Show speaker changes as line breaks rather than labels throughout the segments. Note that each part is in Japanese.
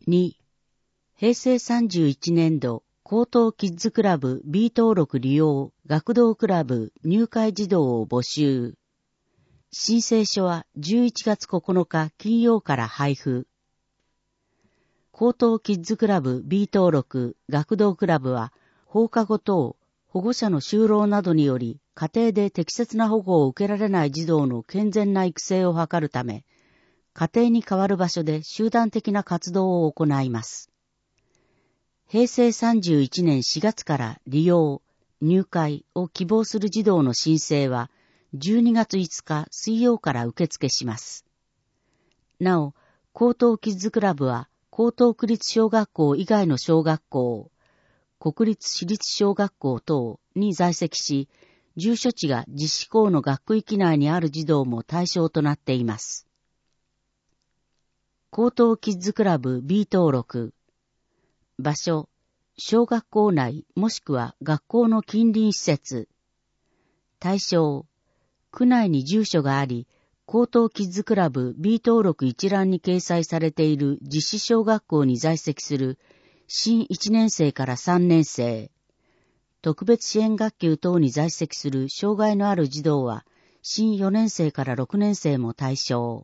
2、平成31年度高等キッズクラブ B 登録利用学童クラブ入会児童を募集。申請書は11月9日金曜から配布。高等キッズクラブ B 登録学童クラブは放課後等保護者の就労などにより家庭で適切な保護を受けられない児童の健全な育成を図るため、家庭に代わる場所で集団的な活動を行います。平成31年4月から利用、入会を希望する児童の申請は12月5日水曜から受付します。なお、高等キッズクラブは高等区立小学校以外の小学校、国立私立小学校等に在籍し、住所地が実施校の学区域内にある児童も対象となっています。高等キッズクラブ B 登録。場所、小学校内もしくは学校の近隣施設。対象、区内に住所があり、高等キッズクラブ B 登録一覧に掲載されている実施小学校に在籍する新1年生から3年生。特別支援学級等に在籍する障害のある児童は新4年生から6年生も対象。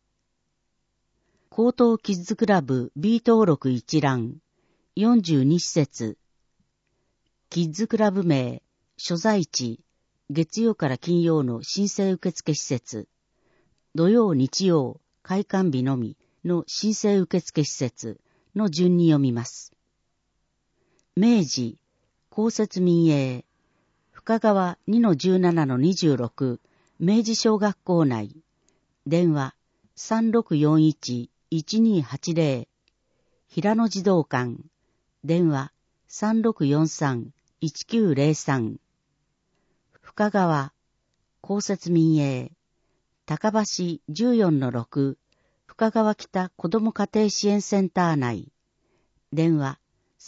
高等キッズクラブ B 登録一覧42施設。キッズクラブ名、所在地、月曜から金曜の申請受付施設、土曜日曜、開館日のみの申請受付施設の順に読みます。明治、公設民営、深川 2-17-26 明治小学校内、電話 3641-1280 平野児童館、電話 3643-1903 深川、公設民営、高橋 14-6 深川北子ども家庭支援センター内、電話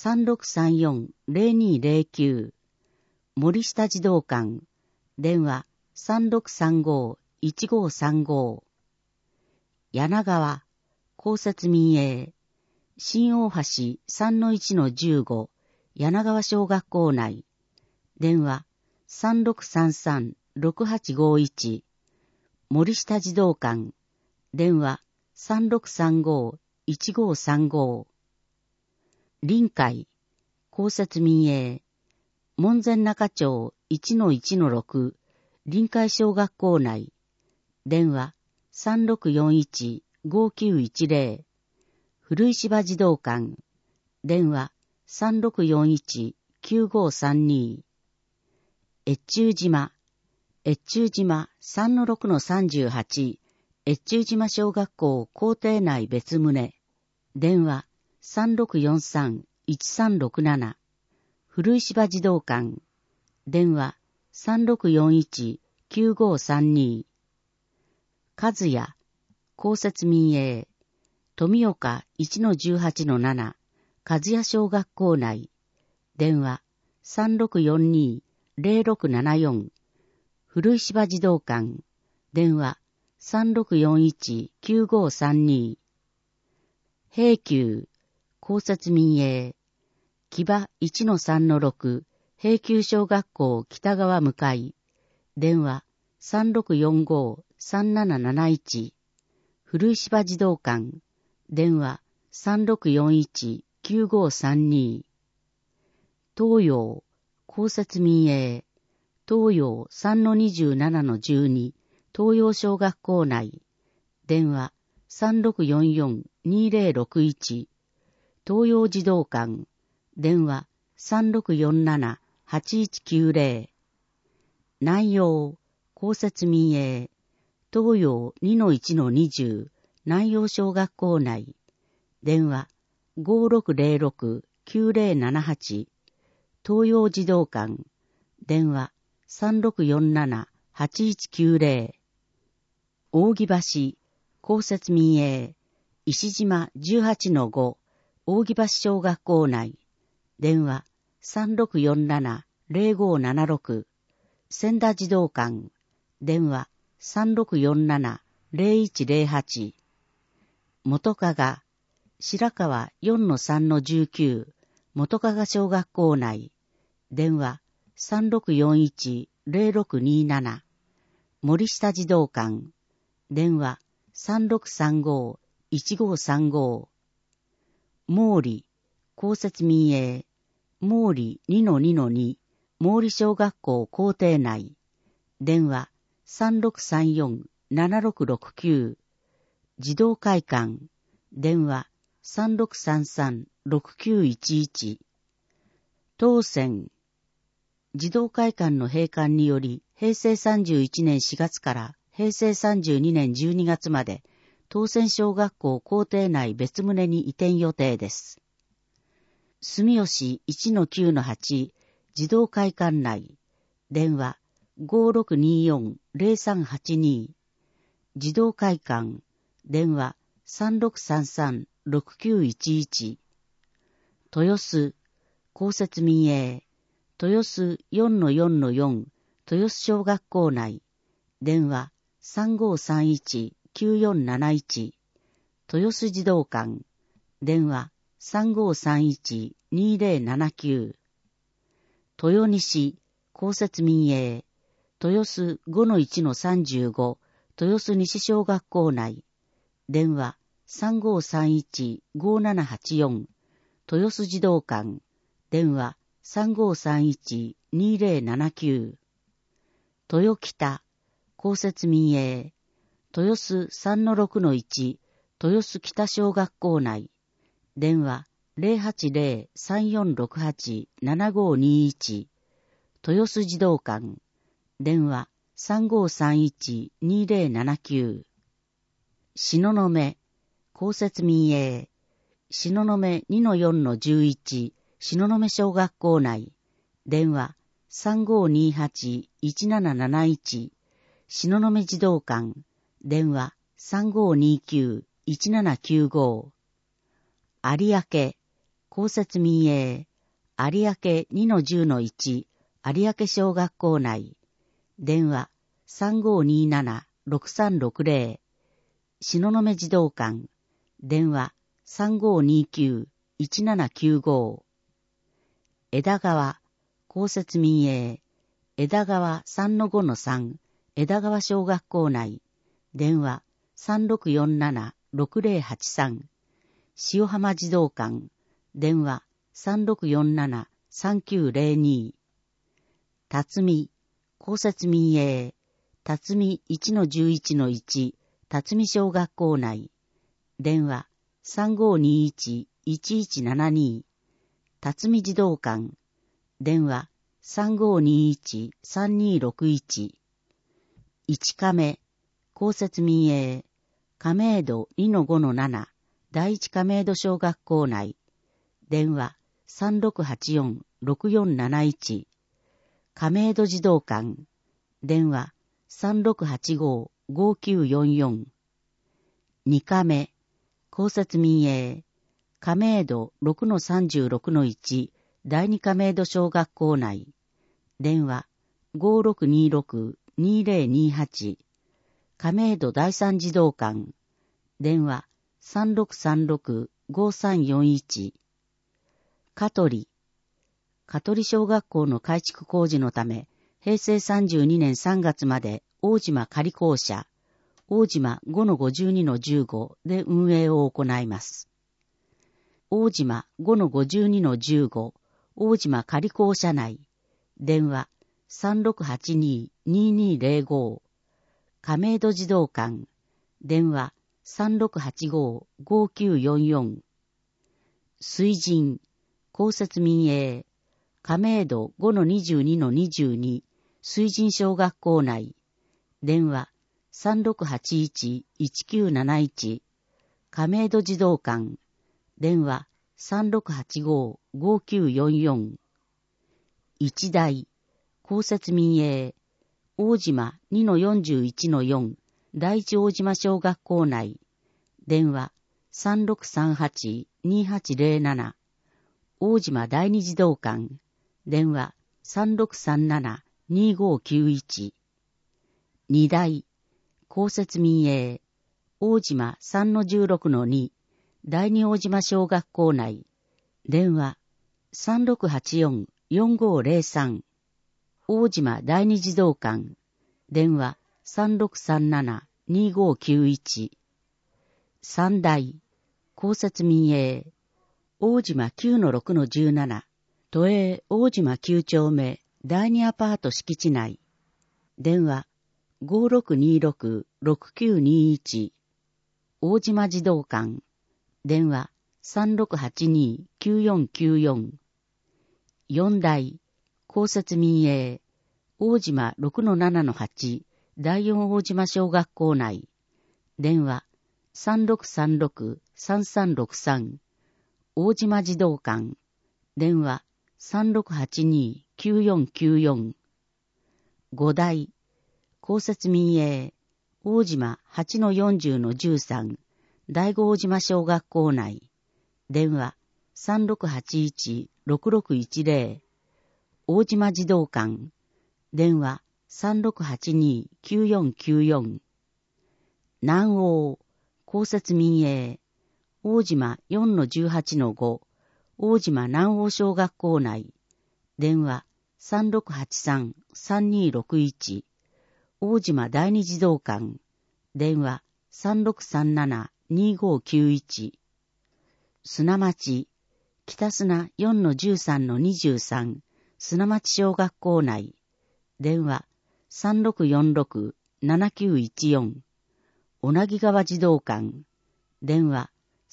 3634-0209 森下児童館、電話 3635-1535 柳川、公設民営、新大橋 3-1-15 柳川小学校内、電話 3633-6851 森下児童館、電話 3635-1535 臨海、公設民営、門前仲町 1-1-6 臨海小学校内、電話 3641-5910 古石場児童館、電話 3641-9532 越中島、越中島 3-6-38 越中島小学校校庭内別棟、電話 3643-1367 古石場児童館、電話 3641-9532 和也、公設民営、富岡 1-18-7 和也小学校内、電話 3642-0674 古石場児童館、電話 3641-9532 平久、公設民営、木場 1-3-6 平久小学校北側向かい、電話 3645-3771 古石場児童館、電話 3641-9532 東洋、公設民営、東洋 3-27-12 東洋小学校内、電話 3644-2061 東洋児童館、電話 3647-8190 南洋、公設民営、東洋 2-1-20 南洋小学校内、電話 5606-9078 東洋児童館、電話 3647-8190 扇橋、公設民営、石島 18-5 扇橋小学校内、電話 3647-0576 千田児童館、電話 3647-0108 元加賀、 白川 4-3-19 元加賀小学校内、電話 3641-0627 森下児童館、電話 3635-1535 毛利、公設民営、毛利 2-2-2 毛利小学校校庭内、電話 3634-7669 児童会館、電話 3633-6911 当選、児童会館の閉館により、平成31年4月から平成32年12月まで、当選小学校校庭内別棟に移転予定です。住吉 1-9-8 児童会館内、電話 5624-0382 児童会館、電話 3633-6911 豊洲、公設民営、豊洲 4-4-4 豊洲小学校内、電話 3531-9471 豊洲児童館、電話 3531-2079 豊西、公設民営、豊洲 5-1-35 豊洲西小学校内、電話 3531-5784 豊洲児童館、電話 3531-2079 豊北、公設民営、豊洲 3-6-1 豊洲北小学校内、電話 080-3468-7521 豊洲児童館、電話 3531-2079 東雲、公設民営、東雲 2-4-11 東雲小学校内、電話 3528-1771 東雲児童館、電話 3529-1795 有明、公設民営、有明 2-10-1 有明小学校内、電話 3527-6360 東雲児童館、電話 3529-1795 枝川、公設民営、枝川 3-5-3 枝川小学校内、電話 3647-6083 塩浜児童館、電話 3647-3902 辰巳、公設民営、辰巳 1-11-1 辰巳小学校内、電話 3521-1172 辰巳児童館、電話 3521-3261 市亀、公設民営、亀戸 2-5-7 第一亀戸小学校内、電話 3684-6471 亀戸児童館、電話 3685-5944 二亀、公設民営、亀戸 6-36-1 第二亀戸小学校内、電話 5626-2028 亀戸第三児童館、電話 3636-5341 香取、香取小学校の改築工事のため、平成32年3月まで大島仮校舎、大島 5-52-15 で運営を行います。大島 5-52-15 大島仮校舎内、電話 3682-2205 亀戸児童館、電話 3685-5944 水神、公設民営、亀戸 5-22-22 水神小学校内、電話 3681-1971 亀戸児童館、電話 3685-5944 一大、公設民営、大島 2-41-4 第一大島小学校内、電話 3638-2807 大島第二児童館、電話 3637-2591 二大、公設民営、大島 3-16-2 第二大島小学校内、電話 3684-4503 大島第二児童館、電話 3637-2591 三大、公設民営、大島 9-6-17 都営大島9丁目第二アパート敷地内、電話 5626-6921 大島児童館、電話 3682-9494 四大、公設民営、大島 6-7-8 第四大島小学校内、電話 3636-3363 大島児童館、電話 3682-9494 五大、公設民営、大島 8-40-13 第五大島小学校内、電話 3681-6610 大島児童館、電話 3682-9494 南欧、公設民営、大島 4-18-5 大島南欧小学校内、電話 3683-3261 大島第二児童館、電話 3637-2591 砂町、北砂 4-13-23 砂町小学校内、電話 3646-7914 小名木川児童館、電話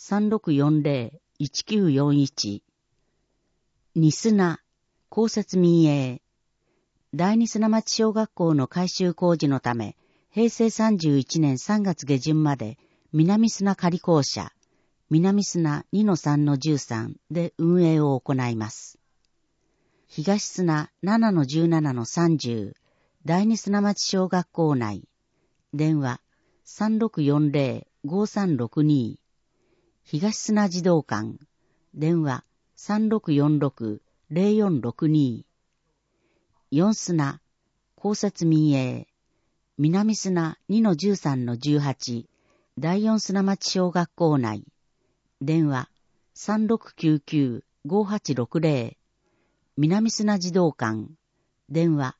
3640-1941 二砂、公設民営、第二砂町小学校の改修工事のため、平成31年3月下旬まで、南砂仮校舎、南砂 2-3-13 で運営を行います。東砂 7-17-30 第二砂町小学校内、電話 3640-5362 東砂児童館、電話 3646-0462 四砂、公設民営、南砂 2-13-18 第四砂町小学校内、電話 3699-5860 南砂児童館、電話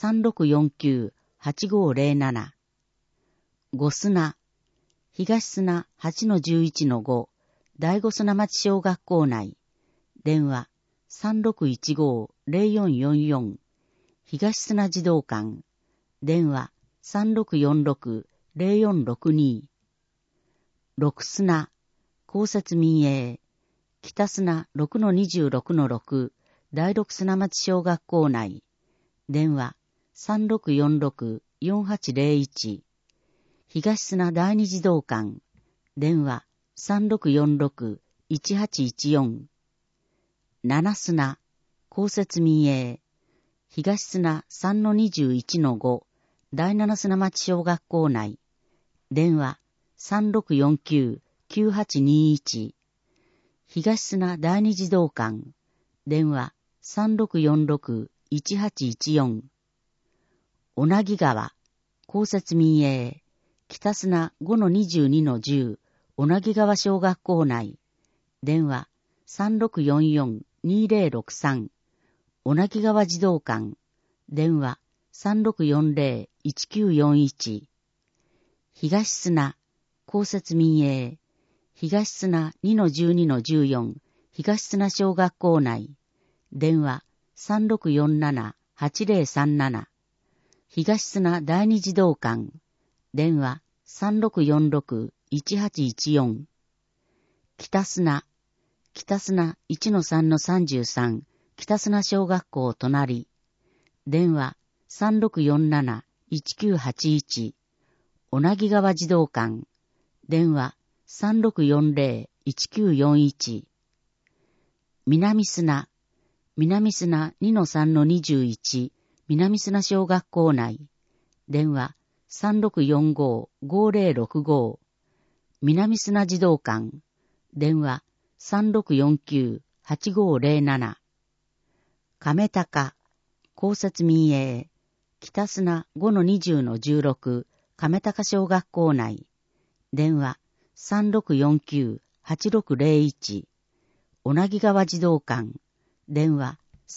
3649-8507 五砂、東砂 8-11-5 第五砂町小学校内、電話 3615-0444 東砂児童館、電話 3646-0462 六砂、公設民営、北砂 6-26-6 第六砂町小学校内、電話 3646-4801 東砂第二児童館、電話 3646-1814 七砂、公設民営、東砂 3-21-5 第七砂町小学校内、電話 3649-9821 東砂第二児童館、電話 3646-1814 小名木川、公設民営、北砂 5-22-10 小名木川小学校内、電話 3644-2063 小名木川児童館、電話 3640-1941 東砂、公設民営、東砂 2-12-14 東砂小学校内、電話 3647-8037 東砂第二児童館、電話 3646-1814 北砂、北砂 1-3-33 北砂小学校隣、電話 3647-1981 小名木川児童館、電話 3640-1941 南砂、南砂 2-3-21 南砂小学校内、電話 3645-5065 南砂児童館、電話 3649-8507 亀高、公設民営、北砂 5-20-16 亀高小学校内、電話 8601、小名木川児童館、電話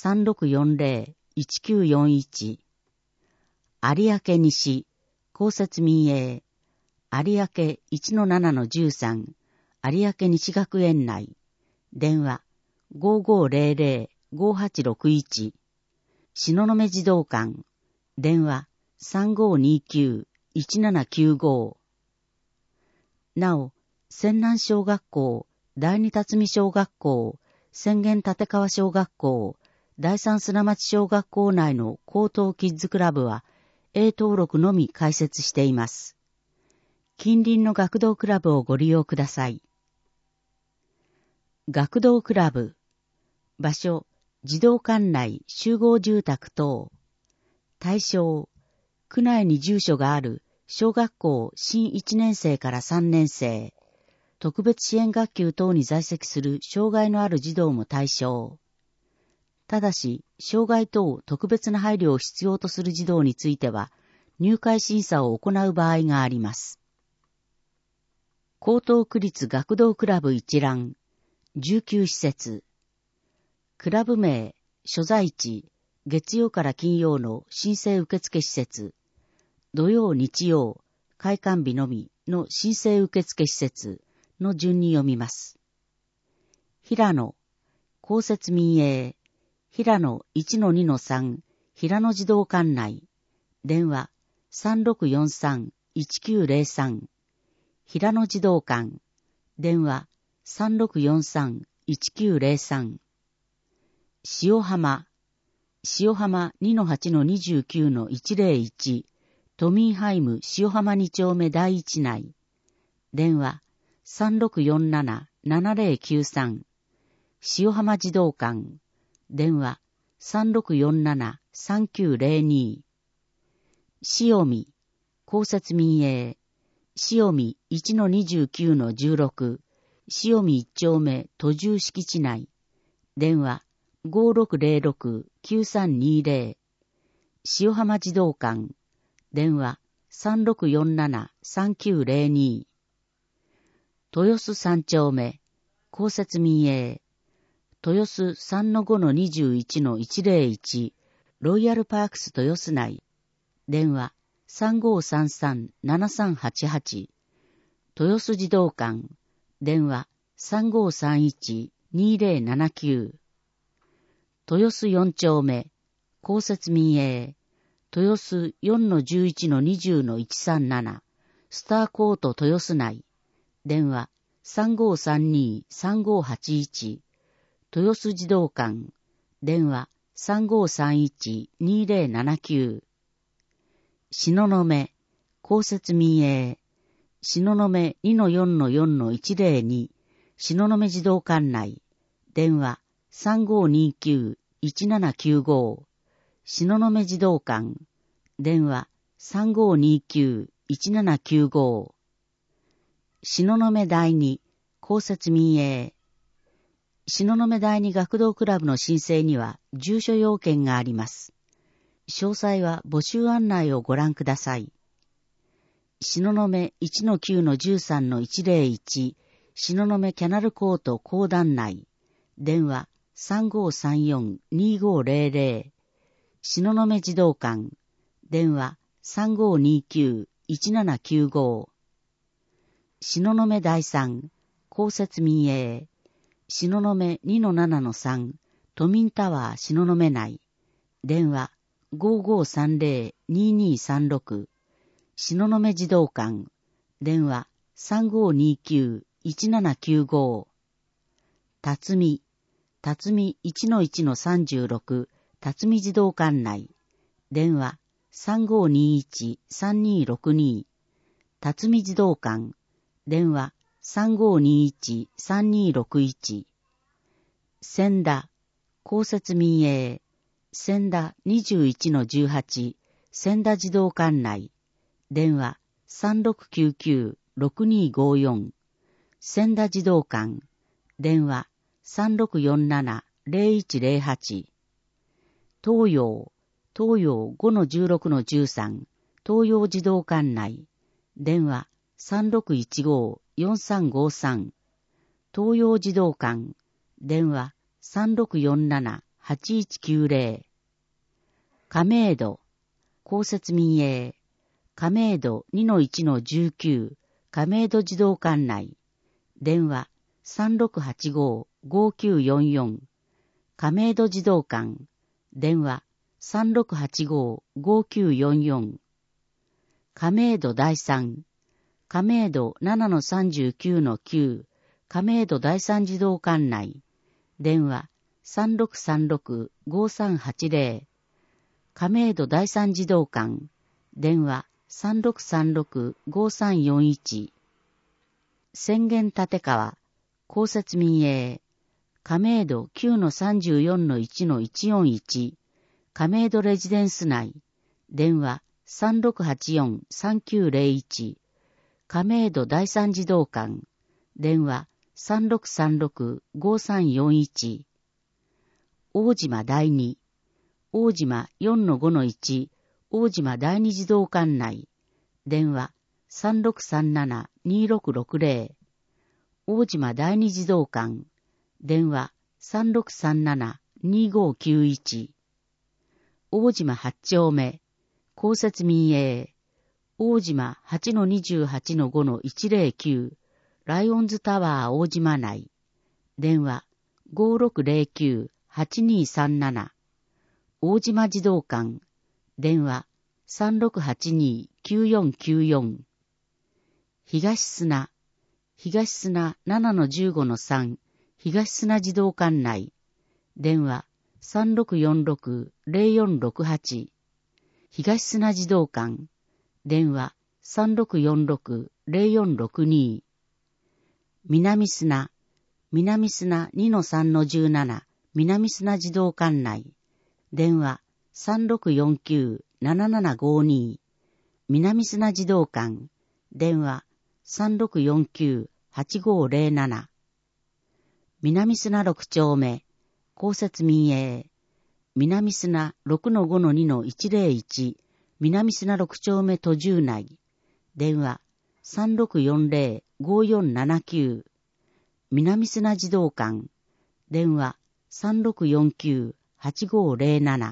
3640-1941、有明西、公設民営、有明 1-7-13、有明西学園内、電話5500-5861、東雲児童館、電話3529-1795。なお、泉南小学校、第二辰巳小学校、浅間立川小学校、第三砂町小学校内の高等キッズクラブは、A 登録のみ開設しています。近隣の学童クラブをご利用ください。学童クラブ。場所、児童館内集合住宅等。対象、区内に住所がある小学校新1年生から3年生、特別支援学級等に在籍する障害のある児童も対象。ただし、障害等特別な配慮を必要とする児童については、入会審査を行う場合があります。江東区立学童クラブ一覧、19施設。クラブ名、所在地、月曜から金曜の申請受付施設、土曜日曜、開館日のみの申請受付施設の順に読みます。平野、公設民営、平野 1-2-3、平野児童館内、電話3643-1903、平野児童館、電話3643-1903。塩浜、塩浜 2-8-29-101、都民ハイム塩浜2丁目第一内、電話3647-7093、塩浜児童館、電話3647-3902、塩見、公設民営、塩見 1-29-16、塩見1丁目途中敷地内、電話5606-9320、塩浜児童館、電話3647-3902、豊洲3丁目、公設民営、豊洲 3-5-21-101、ロイヤルパークス豊洲内、電話3533-7388、豊洲児童館、電話3531-2079、豊洲4丁目、公設民営、豊洲 4-11-20-137、スターコート豊洲内、電話3532-3581、豊洲児童館、電話3531-2079、東雲、公設民営、東雲 2-4-4-102、東雲児童館内、電話3529-1795、東雲児童館、電話3529-1795、東雲第二、公設民営、東雲第二学童クラブの申請には住所要件があります。詳細は募集案内をご覧ください。東雲 1-9-13-101、東雲キャナルコート公団内、電話3534-2500、東雲児童館、電話3529-1795、東雲第三、公設民営、東雲 2-7-3、都民タワー東雲内、電話5530-2236、東雲児童館、電話3529-1795、辰巳 1-1-36、辰巳児童館内、電話3521-3262、辰巳児童館、電話3521-3261、千田、公設民営、千田 21-18、千田児童館内、電話3699-6254、千田児童館、電話3647-0108、東洋 5-16-13、東洋児童館内、電話3615-4353、 東洋児童館、電話 3647-8190。亀戸、公設民営、亀戸 2-1-19、亀戸児童館内、電話 3685-5944。亀戸児童館、電話 3685-5944。亀戸第三、亀戸 7-39-9、亀戸第三児童館内、電話 3636-5380。亀戸第三児童館、電話 3636-5341。宣言立川、公設民営、亀戸 9-34-1-141、亀戸レジデンス内、電話 3684-3901。亀戸第三児童館、電話 3636-5341。大島第二、大島 4-5-1、大島第二児童館内、電話 3637-2660。大島第二児童館、電話 3637-2591。大島8丁目、公設民営、大島 8-28-5-109、ライオンズタワー大島内、電話 5609-8237。大島児童館、電話 3682-9494。東砂、東砂 7-15-3、東砂児童館内、電話 3646-0468。東砂児童館、電話 3646-0462。南砂、南砂 2-3-17、南砂児童館内、電話 3649-7752。南砂児童館、電話 3649-8507。南砂6丁目、公設民営、南砂 6-5-2-101、南砂6丁目途中内、電話 3640-5479。南砂児童館、電話 3649-8507。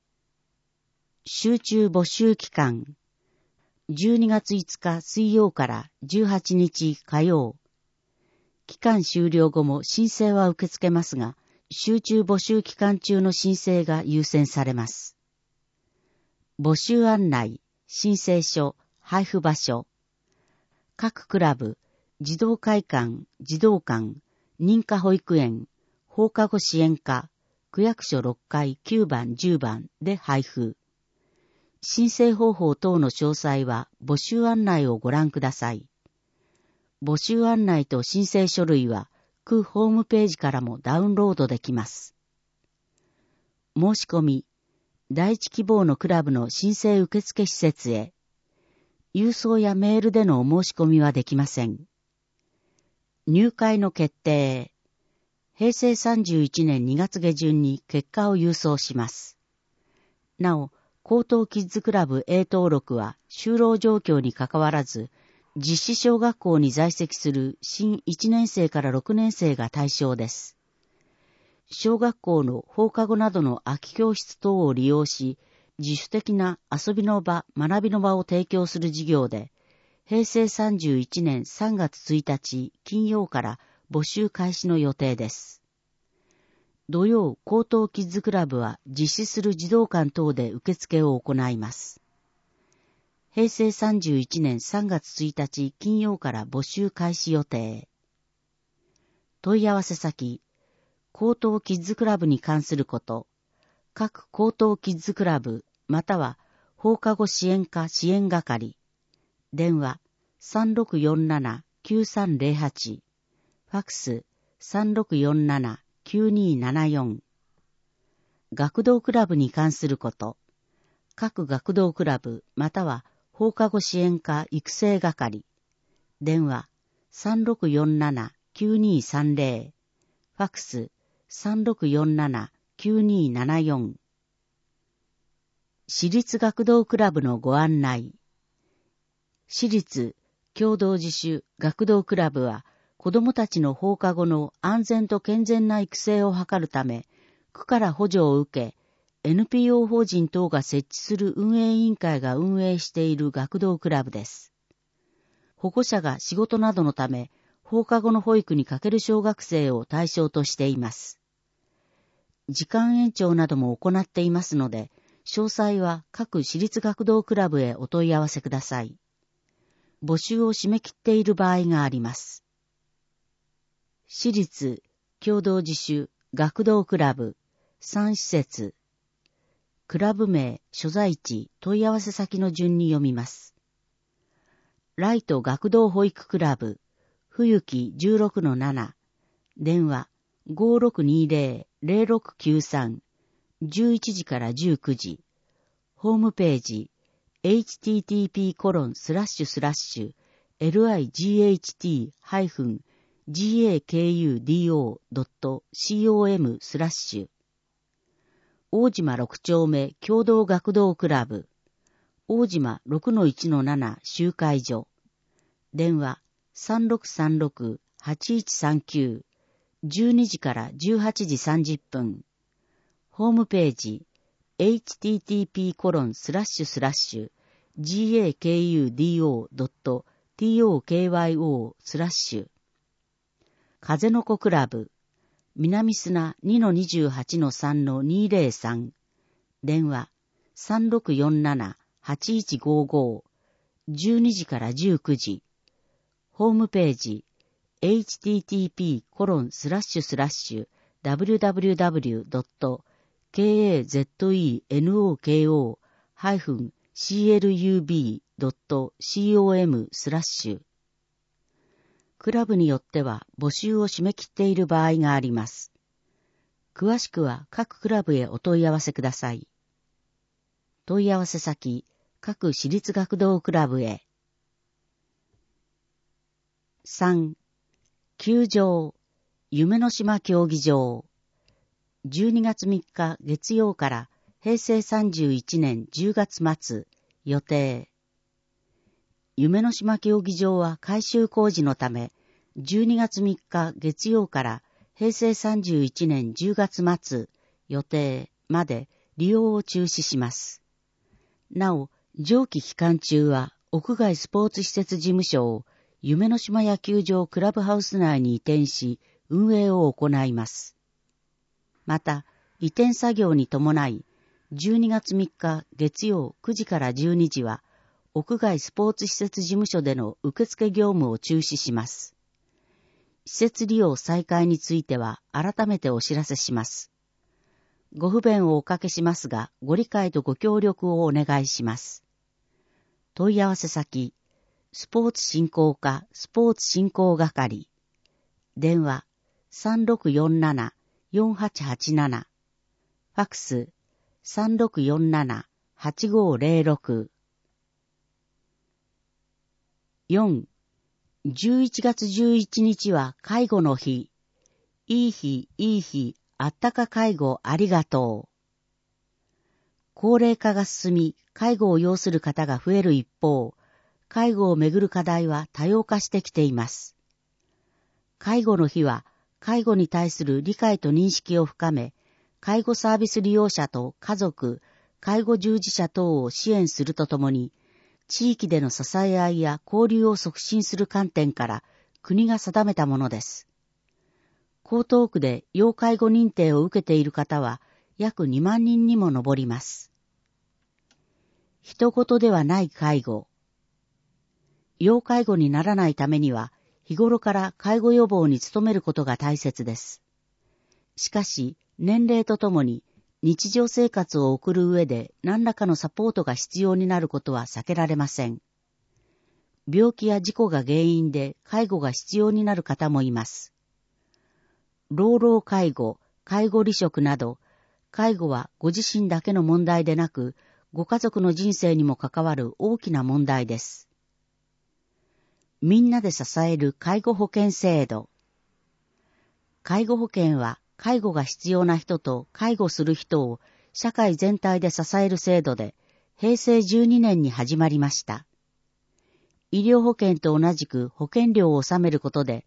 集中募集期間、12月5日水曜から18日火曜。期間終了後も申請は受け付けますが、集中募集期間中の申請が優先されます。募集案内、申請書、配布場所。各クラブ、児童会館、児童館、認可保育園、放課後支援課、区役所6階9番10番で配布。申請方法等の詳細は募集案内をご覧ください。募集案内と申請書類は区ホームページからもダウンロードできます。申し込み、第一希望のクラブの申請受付施設へ。郵送やメールでのお申し込みはできません。入会の決定。平成31年2月下旬に結果を郵送します。なお、高等キッズクラブ A 登録は就労状況にかかわらず、実施小学校に在籍する新1年生から6年生が対象です。小学校の放課後などの空き教室等を利用し、自主的な遊びの場、学びの場を提供する事業で、平成31年3月1日金曜から募集開始の予定です。土曜、高等キッズクラブは実施する児童館等で受付を行います。平成31年3月1日金曜から募集開始予定。問い合わせ先、高等キッズクラブに関すること、各高等キッズクラブ、または放課後支援課支援係、電話 3647-9308、ファクス 3647-9274。学童クラブに関すること、各学童クラブ、または放課後支援課育成係、電話 3647-9230、ファクス 3647-9274。私立学童クラブのご案内。私立共同自主学童クラブは子供たちの放課後の安全と健全な育成を図るため、区から補助を受け、NPO 法人等が設置する運営委員会が運営している学童クラブです。保護者が仕事などのため、放課後の保育にかける小学生を対象としています。時間延長なども行っていますので、詳細は各私立学童クラブへお問い合わせください。募集を締め切っている場合があります。私立共同自主学童クラブ3施設。クラブ名、所在地、問い合わせ先の順に読みます。ライト学童保育クラブ、冬木 16-7、電話 5620-0693、11時から19時、ホームページ、http://light-gakudo.com/大島6丁目共同学童クラブ、大島 6-1-7 集会所、電話 3636-8139、12時から18時30分、ホームページ、http://gakudo.tokyo/ 風の子クラブ、南砂 2-28-3-203、電話 3647-8155、12時から19時、ホームページ、http://www.kazeno-club.com/ クラブによっては募集を締め切っている場合があります。詳しくは各クラブへお問い合わせください。問い合わせ先、各私立学童クラブへ。3. 球場、夢の島競技場。12月3日月曜から平成31年10月末、予定。夢の島競技場は改修工事のため、12月3日月曜から平成31年10月末、予定まで利用を中止します。なお、上記期間中は屋外スポーツ施設事務所を夢の島野球場クラブハウス内に移転し、運営を行います。また、移転作業に伴い、12月3日月曜9時から12時は、屋外スポーツ施設事務所での受付業務を中止します。施設利用再開については改めてお知らせします。ご不便をおかけしますが、ご理解とご協力をお願いします。問い合わせ先、スポーツ振興課スポーツ振興係。電話、3647-4887。ファクス、3647-8506。4. 11月11日は介護の日。いい日、いい日、あったか介護ありがとう。高齢化が進み、介護を要する方が増える一方、介護をめぐる課題は多様化してきています。介護の日は、介護に対する理解と認識を深め、介護サービス利用者と家族、介護従事者等を支援するとともに、地域での支え合いや交流を促進する観点から国が定めたものです。江東区で要介護認定を受けている方は約2万人にも上ります。人事ではない介護。要介護にならないためには日頃から介護予防に努めることが大切です。しかし年齢とともに日常生活を送る上で何らかのサポートが必要になることは避けられません。病気や事故が原因で介護が必要になる方もいます。老老介護、介護離職など、介護はご自身だけの問題でなく、ご家族の人生にも関わる大きな問題です。みんなで支える介護保険制度。介護保険は、介護が必要な人と介護する人を社会全体で支える制度で、平成12年に始まりました。医療保険と同じく保険料を納めることで、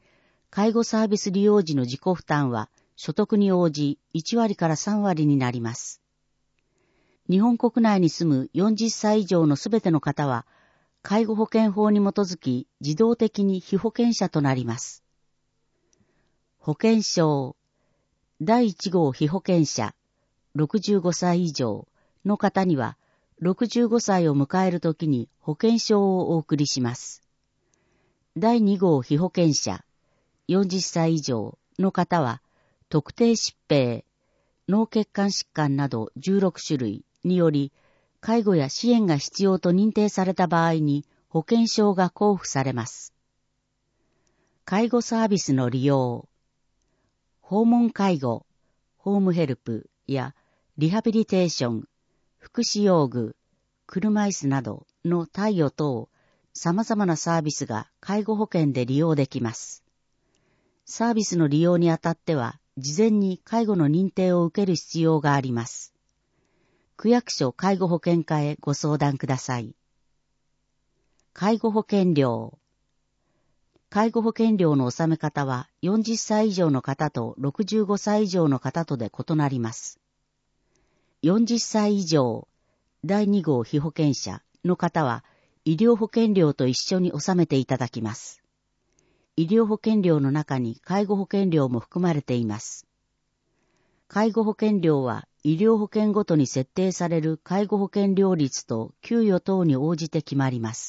介護サービス利用時の自己負担は所得に応じ1割から3割になります。日本国内に住む40歳以上のすべての方は、介護保険法に基づき自動的に被保険者となります。保険証、第1号被保険者、65歳以上の方には、65歳を迎えるときに保険証をお送りします。第2号被保険者、40歳以上の方は、特定疾病、脳血管疾患など16種類により、介護や支援が必要と認定された場合に保険証が交付されます。介護サービスの利用、訪問介護、ホームヘルプやリハビリテーション、福祉用具、車椅子などの貸与等、様々なサービスが介護保険で利用できます。サービスの利用にあたっては、事前に介護の認定を受ける必要があります。区役所介護保険課へご相談ください。介護保険料。介護保険料の納め方は40歳以上の方と65歳以上の方とで異なります。40歳以上、第2号被保険者の方は医療保険料と一緒に納めていただきます。医療保険料の中に介護保険料も含まれています。介護保険料は医療保険ごとに設定される介護保険料率と給与等に応じて決まります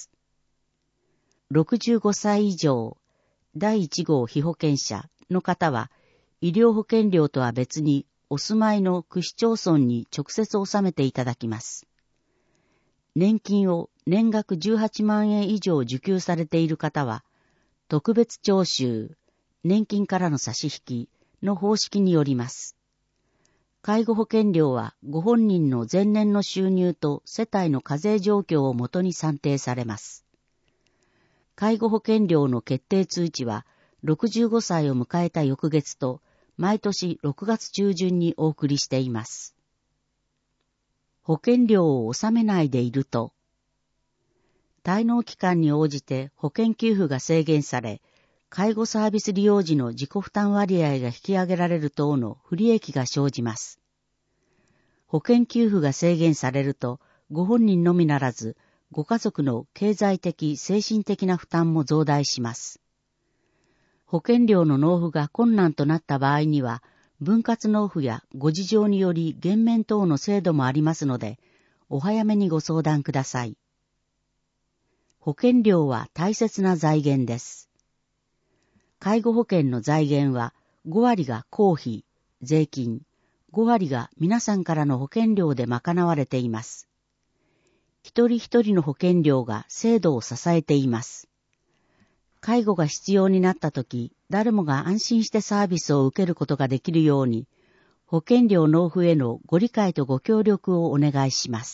。65歳以上、第1号被保険者の方は、医療保険料とは別にお住まいの区市町村に直接納めていただきます。年金を年額18万円以上受給されている方は、特別徴収、年金からの差し引きの方式によります。介護保険料はご本人の前年の収入と世帯の課税状況をもとに算定されます。介護保険料の決定通知は65歳を迎えた翌月と毎年6月中旬にお送りしています。保険料を納めないでいると、滞納期間に応じて保険給付が制限され、介護サービス利用時の自己負担割合が引き上げられる等の不利益が生じます。保険給付が制限されると、ご本人のみならず、ご家族の経済的・精神的な負担も増大します。保険料の納付が困難となった場合には、分割納付やご事情により減免等の制度もありますので、お早めにご相談ください。保険料は大切な財源です。介護保険の財源は5割が公費、税金、5割が皆さんからの保険料で賄われています。一人一人の保険料が制度を支えています。介護が必要になったとき、誰もが安心してサービスを受けることができるように、保険料納付へのご理解とご協力をお願いします。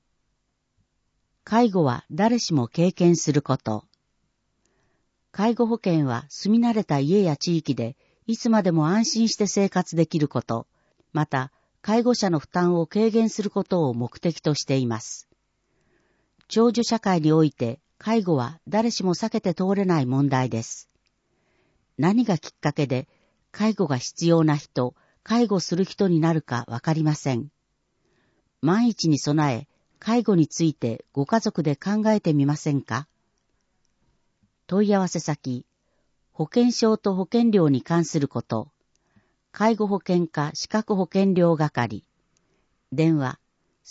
介護は誰しも経験すること。介護保険は住み慣れた家や地域でいつまでも安心して生活できること、また介護者の負担を軽減することを目的としています。長寿社会において介護は誰しも避けて通れない問題です。何がきっかけで介護が必要な人、介護する人になるかわかりません。万一に備え、介護についてご家族で考えてみませんか？問い合わせ先、保険証と保険料に関すること、介護保険課資格保険料係、電話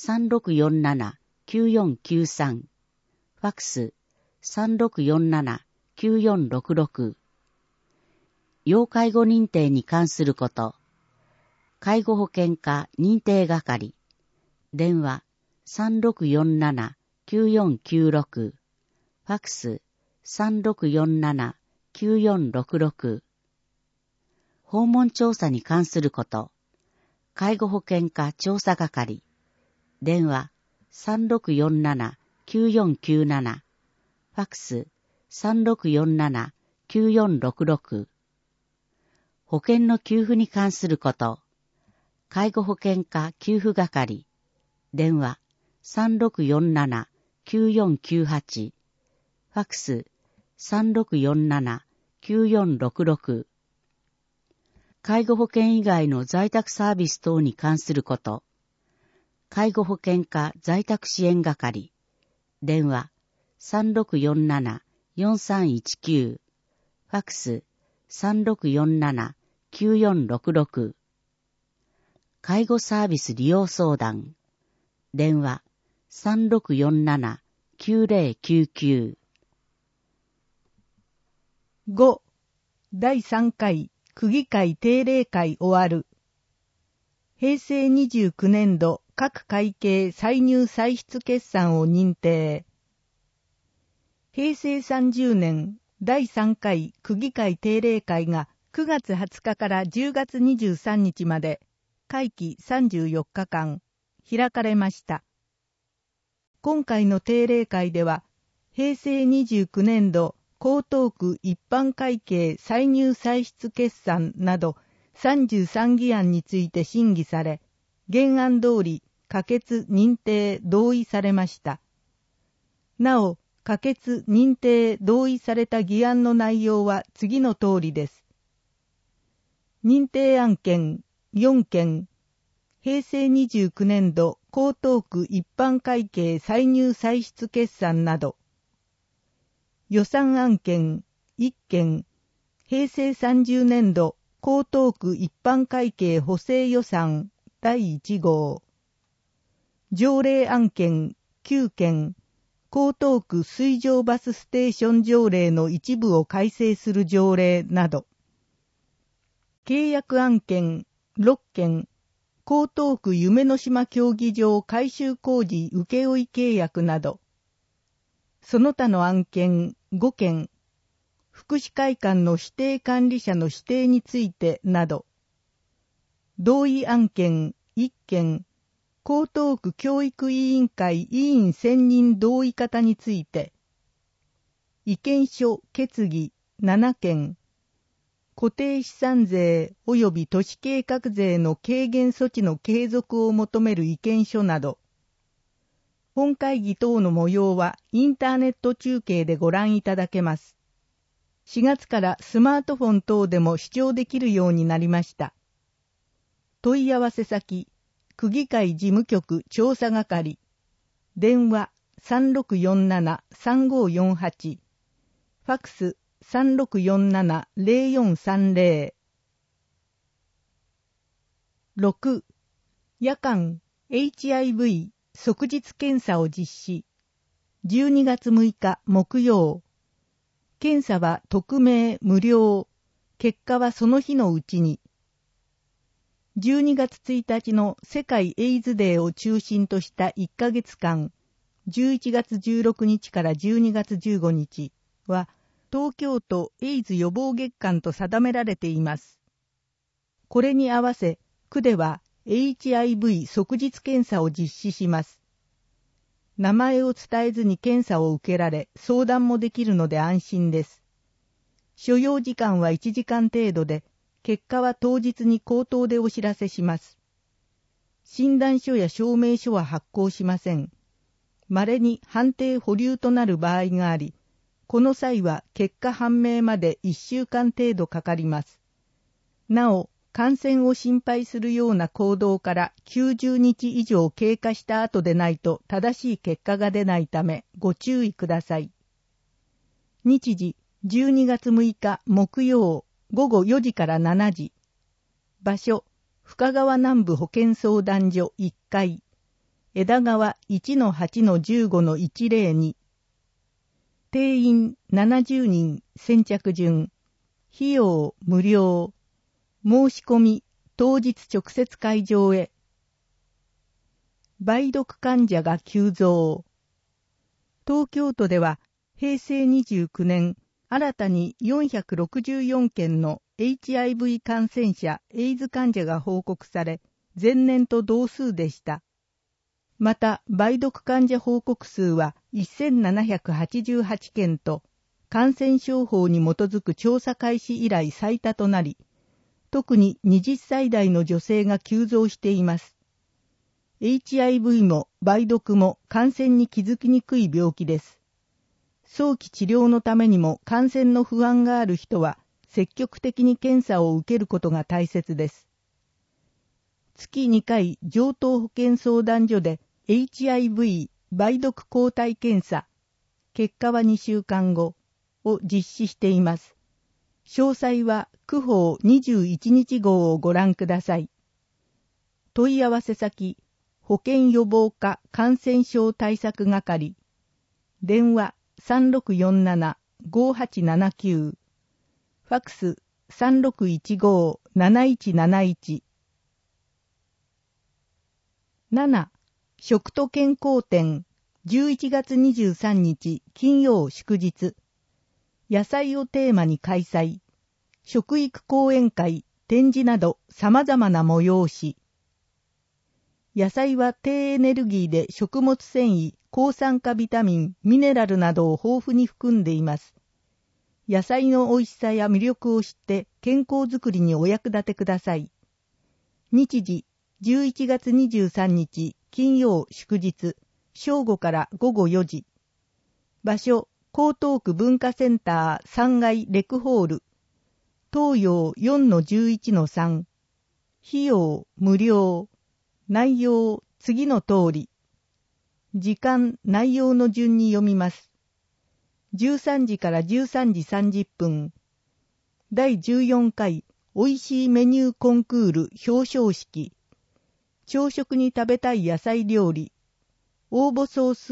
3647-9493、ファクス 3647-9466、要介護認定に関すること、介護保険課認定係、電話 3647-9496、ファクス3647-9466、訪問調査に関すること、介護保険課調査係、電話 3647-9497、ファクス3647-9466、保険の給付に関すること、介護保険課給付係、電話 3647-9498、ファクス3647-9466、 9466。介護保険以外の在宅サービス等に関すること。介護保険課在宅支援係。電話3647-4319。ファクス3647-9466。介護サービス利用相談。電話3647-9099。
5. 第3回区議会定例会終わる。平成29年度各会計歳入歳出決算を認定。平成30年第3回区議会定例会が9月20日から10月23日まで会期34日間開かれました。今回の定例会では、平成29年度江東区一般会計歳入歳出決算など33議案について審議され、原案通り可決認定同意されました。なお、可決認定同意された議案の内容は次の通りです。認定案件4件、平成29年度江東区一般会計歳入歳出決算など、予算案件1件、平成30年度江東区一般会計補正予算第1号、条例案件9件、江東区水上バスステーション条例の一部を改正する条例など、契約案件6件、江東区夢の島競技場改修工事請負契約など、その他の案件5件、福祉会館の指定管理者の指定についてなど、同意案件1件、江東区教育委員会委員選任同意方について、意見書決議7件、固定資産税及び都市計画税の軽減措置の継続を求める意見書など、本会議等の模様はインターネット中継でご覧いただけます。4月からスマートフォン等でも視聴できるようになりました。問い合わせ先、区議会事務局調査係、電話3647-3548、ファクス3647-0430。6. 夜間 HIV 即日検査を実施。12月6日木曜。検査は匿名無料。結果はその日のうちに。12月1日の世界エイズデーを中心とした1ヶ月間、11月16日から12月15日は、東京都エイズ予防月間と定められています。これに合わせ、区では HIV 即日検査を実施します。名前を伝えずに検査を受けられ、相談もできるので安心です。所要時間は1時間程度で、結果は当日に口頭でお知らせします。診断書や証明書は発行しません。稀に判定保留となる場合があり、この際は結果判明まで1週間程度かかります。なお、感染を心配するような行動から90日以上経過した後でないと正しい結果が出ないためご注意ください。日時12月6日木曜午後4時から7時。場所、深川南部保健相談所1階。枝川 1-8-15-102。定員70人先着順。費用無料。申し込み当日直接会場へ。梅毒患者が急増。東京都では平成29年新たに464件の HIV 感染者エイズ患者が報告され、前年と同数でした。また、梅毒患者報告数は1788件と、感染症法に基づく調査開始以来最多となり、特に20歳代の女性が急増しています。HIV も梅毒も感染に気づきにくい病気です。 早期治療のためにも感染の不安がある人は積極的に検査を受けることが大切です。月2回上等保健相談所で HIV 梅毒抗体検査、結果は2週間後を実施しています。詳細は区報21日号をご覧ください。問い合わせ先、保健予防課感染症対策係、電話3647-5879、ファクス3615-7171。7. 食と健康展、11月23日金曜祝日、野菜をテーマに開催、食育講演会、展示など様々な催し。野菜は低エネルギーで食物繊維、抗酸化ビタミン、ミネラルなどを豊富に含んでいます。野菜の美味しさや魅力を知って健康づくりにお役立てください。日時、11月23日金曜祝日、正午から午後4時。場所、江東区文化センター3階レクホール。東洋 4-11-3。費用無料。内容次の通り。時間内容の順に読みます。13時から13時30分。第14回おいしいメニューコンクール表彰式。朝食に食べたい野菜料理。応募総数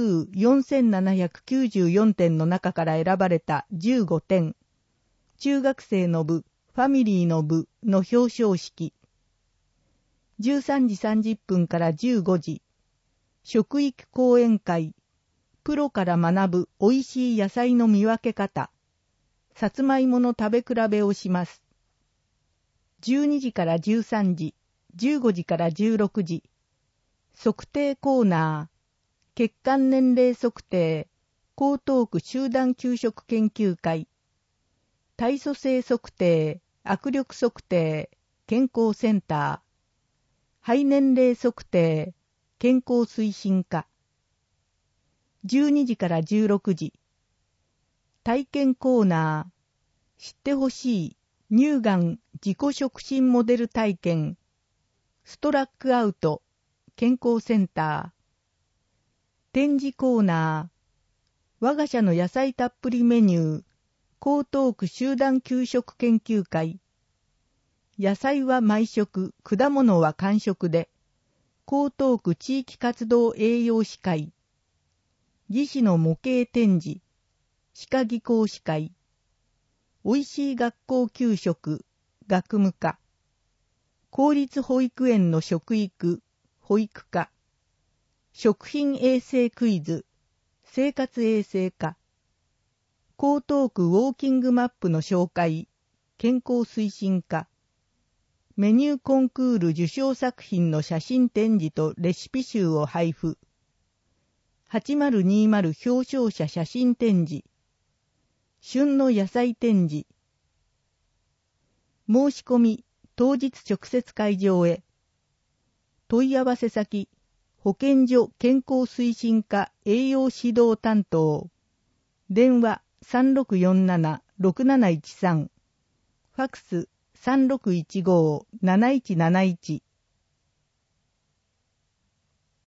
4794点の中から選ばれた15点。中学生の部、ファミリーの部の表彰式。13時30分から15時。食育講演会。プロから学ぶおいしい野菜の見分け方。さつまいもの食べ比べをします。12時から13時。15時から16時。測定コーナー。血管年齢測定。江東区集団給食研究会。体組成測定。握力測定。健康センター。肺年齢測定。健康推進課。12時から16時。体験コーナー。知ってほしい。乳がん自己触診モデル体験。ストラックアウト。健康センター。展示コーナー。我が社の野菜たっぷりメニュー。江東区集団給食研究会。野菜は毎食、果物は間食で。江東区地域活動栄養士会。技師の模型展示。歯科技工士会。おいしい学校給食。学務課。公立保育園の食育。保育課。食品衛生クイズ。生活衛生課。江東区ウォーキングマップの紹介。健康推進課。メニューコンクール受賞作品の写真展示とレシピ集を配布。8020表彰者写真展示。旬の野菜展示。申し込み、当日直接会場へ。問い合わせ先、保健所健康推進課栄養指導担当。電話3647-6713。ファクス3615-7171。